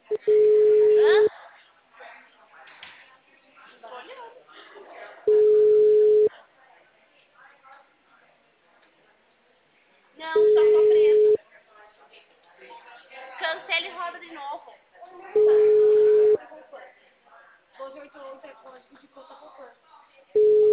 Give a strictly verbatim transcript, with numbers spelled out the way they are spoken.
Hã? Não, só ficou preso. Cancela e roda de novo. doze oito oito é código de conta poupança.